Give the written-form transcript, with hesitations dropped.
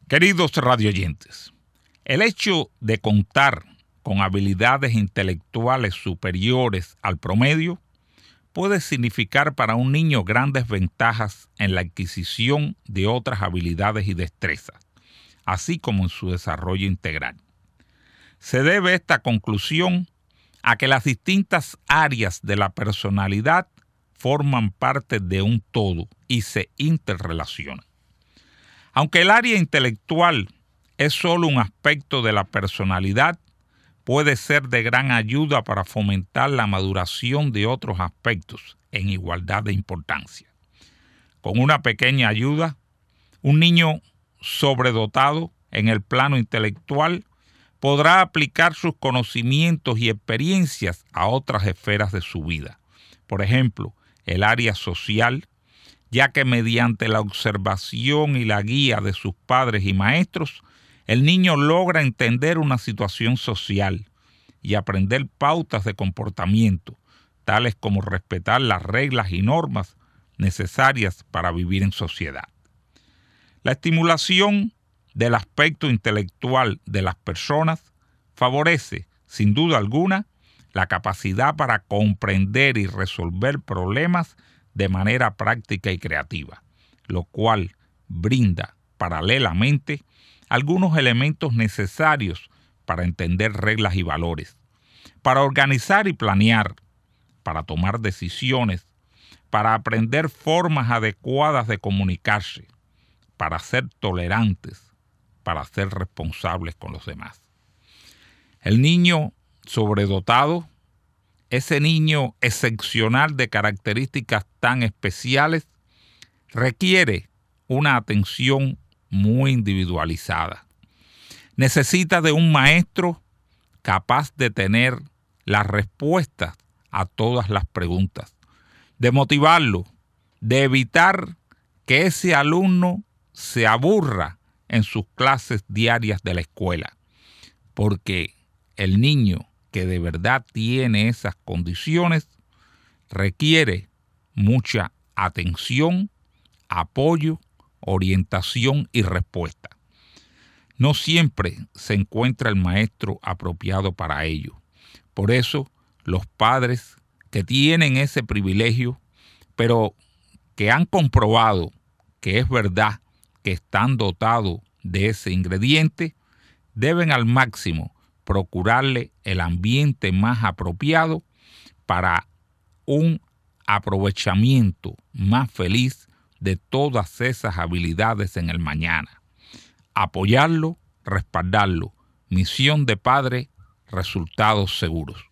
Queridos radioyentes, el hecho de contar con habilidades intelectuales superiores al promedio puede significar para un niño grandes ventajas en la adquisición de otras habilidades y destrezas, así como en su desarrollo integral. Se debe esta conclusión a que las distintas áreas de la personalidad forman parte de un todo y se interrelacionan. Aunque el área intelectual es solo un aspecto de la personalidad, puede ser de gran ayuda para fomentar la maduración de otros aspectos en igualdad de importancia. Con una pequeña ayuda, un niño sobredotado en el plano intelectual podrá aplicar sus conocimientos y experiencias a otras esferas de su vida. Por ejemplo, el área social, ya que mediante la observación y la guía de sus padres y maestros, el niño logra entender una situación social y aprender pautas de comportamiento, tales como respetar las reglas y normas necesarias para vivir en sociedad. La estimulación del aspecto intelectual de las personas favorece, sin duda alguna, la capacidad para comprender y resolver problemas de manera práctica y creativa, lo cual brinda paralelamente algunos elementos necesarios para entender reglas y valores, para organizar y planear, para tomar decisiones, para aprender formas adecuadas de comunicarse, para ser tolerantes, para ser responsables con los demás. El niño sobredotado, ese niño excepcional de características tan especiales, requiere una atención muy individualizada. Necesita de un maestro capaz de tener las respuestas a todas las preguntas, de motivarlo, de evitar que ese alumno se aburra en sus clases diarias de la escuela, porque el niño que de verdad tiene esas condiciones requiere mucha atención, apoyo, orientación y respuesta. No siempre se encuentra el maestro apropiado para ello. Por eso, los padres que tienen ese privilegio, pero que han comprobado que es verdad que están dotados de ese ingrediente, deben al máximo procurarle el ambiente más apropiado para un aprovechamiento más feliz de todas esas habilidades en el mañana. Apoyarlo, respaldarlo. Misión de padre, resultados seguros.